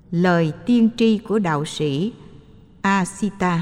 Lời tiên tri của đạo sĩ Asita.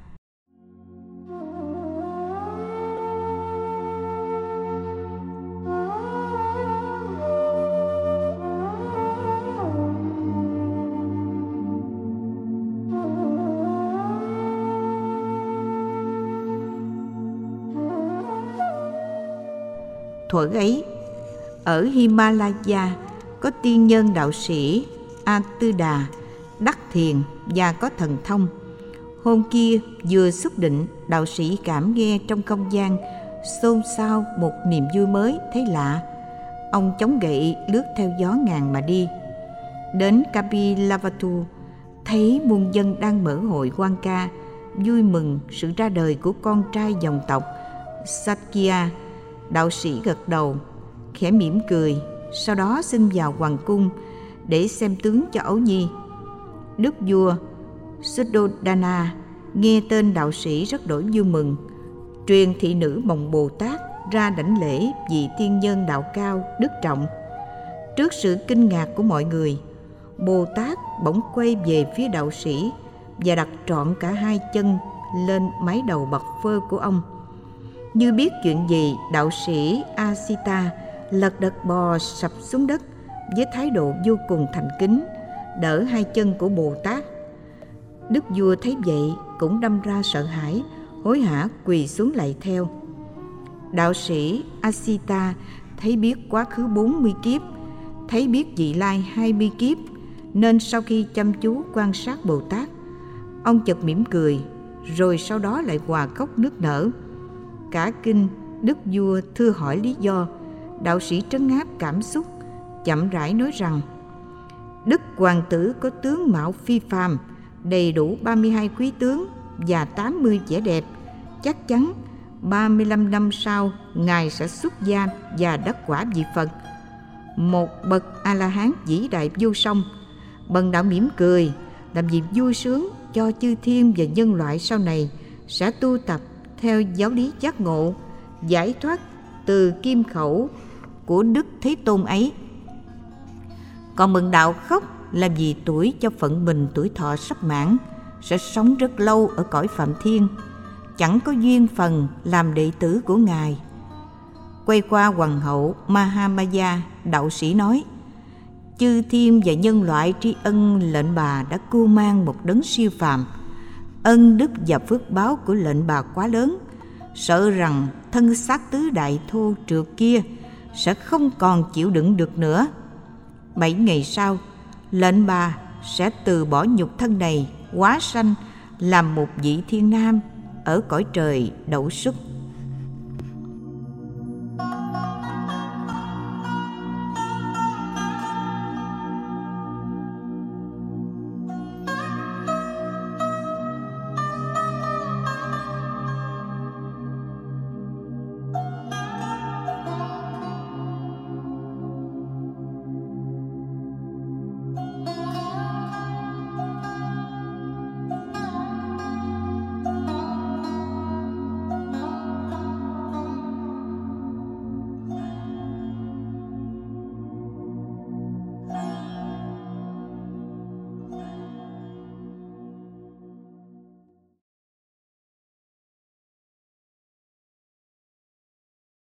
Thuở ấy, ở Himalaya có tiên nhân đạo sĩ A Tư Đà, đắc thiền và có thần thông. Hôm kia vừa xúc định, đạo sĩ cảm nghe trong không gian xôn xao một niềm vui mới thấy lạ. Ông chống gậy lướt theo gió ngàn mà đi. Đến Kapilavatthu, thấy muôn dân đang mở hội hoan ca, vui mừng sự ra đời của con trai dòng tộc Sakya. Đạo sĩ gật đầu, khẽ mỉm cười, sau đó xin vào hoàng cung để xem tướng cho ấu nhi. Đức vua Suddhodana nghe tên đạo sĩ rất đổi vui mừng, truyền thị nữ Mộng Bồ Tát ra đảnh lễ vị tiên nhân đạo cao đức trọng. Trước sự kinh ngạc của mọi người, Bồ Tát bỗng quay về phía đạo sĩ và đặt trọn cả hai chân lên mái đầu bạc phơ của ông. Như biết chuyện gì, đạo sĩ Asita lật đật bò sập xuống đất với thái độ vô cùng thành kính, đỡ hai chân của Bồ Tát. Đức vua thấy vậy cũng đâm ra sợ hãi, hối hả quỳ xuống lạy theo. Đạo sĩ Asita thấy biết quá khứ 40 kiếp, thấy biết vị lai 20 kiếp, nên sau khi chăm chú quan sát Bồ Tát, ông chợt mỉm cười, rồi sau đó lại òa khóc nức nở. Cả kinh, đức vua thưa hỏi lý do. Đạo sĩ trấn áp cảm xúc, chậm rãi nói rằng: Đức hoàng tử có tướng mạo phi phàm, đầy đủ 32 quý tướng và 80 vẻ đẹp. Chắc chắn 35 năm sau, Ngài sẽ xuất gia và đắc quả vị Phật, một bậc A-la-hán vĩ đại vô song. Bần đạo mỉm cười, làm việc vui sướng cho chư thiên và nhân loại sau này sẽ tu tập theo giáo lý giác ngộ, giải thoát từ kim khẩu của Đức Thế Tôn ấy. Còn bần đạo khóc là vì tuổi cho phận mình tuổi thọ sắp mãn, sẽ sống rất lâu ở cõi Phạm Thiên, chẳng có duyên phần làm đệ tử của Ngài. Quay qua hoàng hậu Mahamaya, đạo sĩ nói: Chư thiên và nhân loại tri ân lệnh bà đã cưu mang một đấng siêu phàm. Ân đức và phước báo của lệnh bà quá lớn, sợ rằng thân xác tứ đại thô trượt kia sẽ không còn chịu đựng được nữa. 7 ngày sau, lệnh bà sẽ từ bỏ nhục thân này, hóa sanh làm một vị thiên nam ở cõi trời Đậu Xuất.